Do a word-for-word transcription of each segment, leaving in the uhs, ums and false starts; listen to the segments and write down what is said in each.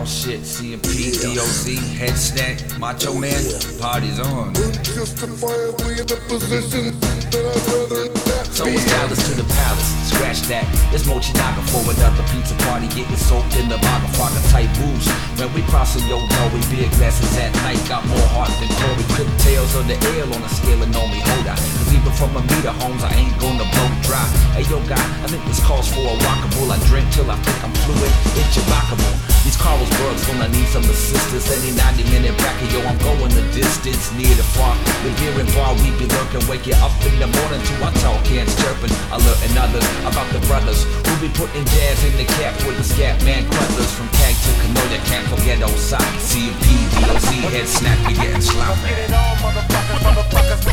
Oh shit, C M P, D O Z, head snack, Macho Man, party's on. Justifiably in the position that I'd rather not So be it's in. Dallas to the palace, scratch that. It's Mochinaga for another pizza party, getting soaked in the motherfucker type moves. When we crossing your door, we beer glasses at night, got more heart than Corey. Cocktails of the ale on a scale of normally hold out. Cause even from a meter homes, I ain't gonna blow dry. Hey yo guy, I think this calls for a rockable. I drink till I think I'm fluid, it's your rockable. These Carlsbergs gonna need some assistance. Any ninety minute bracket, yo, I'm going the distance, near the far. The beer and bar, we be lurking, wake you up in the morning to our talk cans chirping, alerting others about the brothers who be putting jazz in the cap with the scat man cutlass. From Kag to Canola, can't forget Osaka, C M P, D O Z, head snap, you getting sloppy. Get it on, motherfuckers, motherfuckers.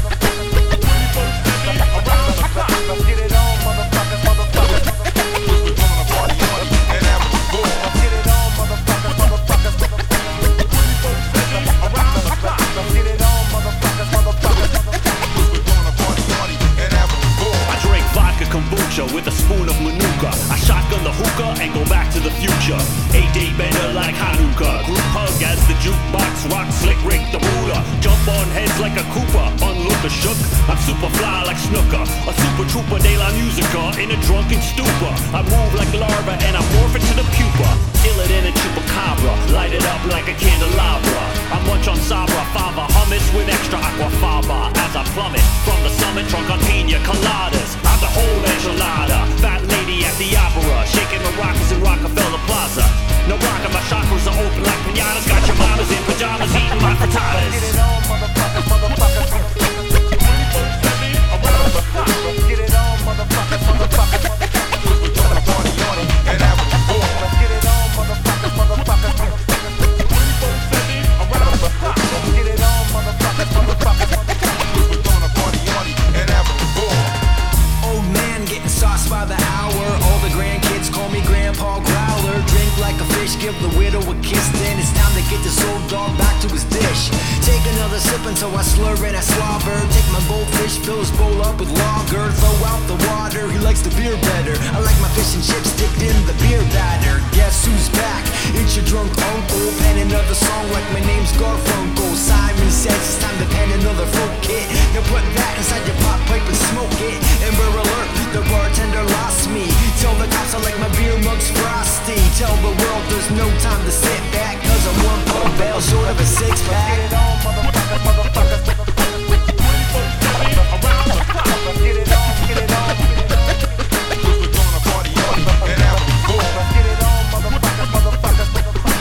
Let's get it on, motherfuckers, motherfuckers. With a spoon of manuka, I shotgun the hookah and go back to the future. Eight day better like Hanukkah. Group hug as the jukebox rocks, slick Rick the ruler. Jump on heads like a Cooper, onlooker shook. I'm super fly like Snooker, a super trooper de la musica in a drunken stupor. I move like larva and I morph into the pupa. Iller than a chupacabra, light it up like a candelabra. I munch on Sabra, fava, hummus with extra aquafaba. As I plummet from the summit, drunk on pina coladas. I'm the whole enchilada, fat lady at the opera, shaking the rockers in Rockefeller Plaza. No rockin', my chakras are open like pinatas. Got your mamas in pajamas eating my frittatas. Get it on, motherfuckers, motherfuckers. Get it on, motherfuckers, motherfuckers. And have a ball. Let's get it on, motherfuckers, motherfuckers. Get it on, motherfuckers, motherfuckers. We're gonna party on it and have a ball. Old man getting sauced by the hour. All the grandkids call me Grandpa Growler. Drink like a fish, give the widow a kiss. Then it's time to get this old dog back to his dish. Take another sip until I slur and I slobber. Take my goldfish, fill his bowl up with lager. Throw out the water, he likes the beer better. I like my fish and chips dipped in the beer batter. Guess who's back? It's your drunk uncle. Pen another song like my name's Garfunkel. Simon says it's time to pen another folk kit. Now put that inside your pot pipe and smoke it. Amber alert, the bartender lost me. Tell the cops I like my beer mugs frosty. Tell the world there's no time to sit back, cause I'm one pump bell short of a six pack. Get it on, motherfuckers, motherfuckers. Get it on, get it on. We're gonna party on it and have a ball. Let's get it on, motherfuckers, motherfuckers.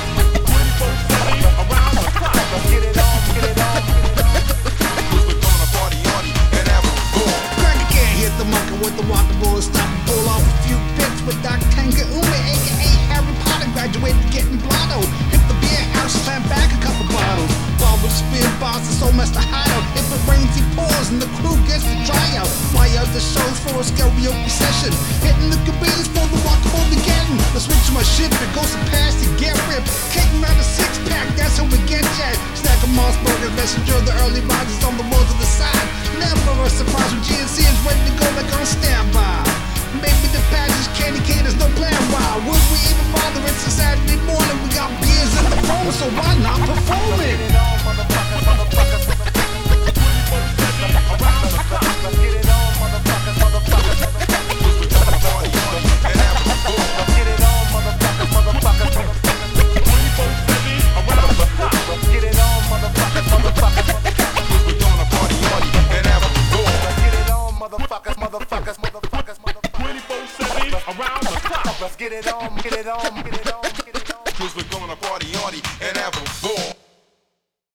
Get it on, get it on. We're gonna party on it and have a ball. Cracker can't hit the monkey with the water bull. Stop and pull off a few bits with Doctor Tenga Uma, aka Harry Potter, graduated getting blotto. Hit the beer house, slam back a couple bottles. Ball with spin bars and so much to hide out. If it rains, he pours and the crew gets to try out. Fly out the shows for a karaoke session. Hitting the cabanas for the walkable again. I switch my ship, it goes to pass to get ripped. Kicking out a six pack, that's how we get ya. Stack of Moss Burgers, messenger, the early risers on the road to the side. Never a surprise when G N C is ready to go like on standby. Maybe the package candy caters, no plan why. Would we even bother? It's a Saturday morning, we got beers in the phone, so why not perform it? Get it on, motherfuckers, motherfuckers. Let's get it on, motherfuckers, motherfuckers. We're gonna party on it and have a ball. Let's get it on, motherfuckers, motherfuckers. Let's get it on, motherfuckers, motherfuckers. We're gonna party on it and have a ball. Let's get it on, motherfuckers, motherfuckers, motherfuckers, motherfuckers. twenty-four seven around the clock. Let's get it on, get it on, get it on, get it on. Cause we're gonna party on it and have a ball.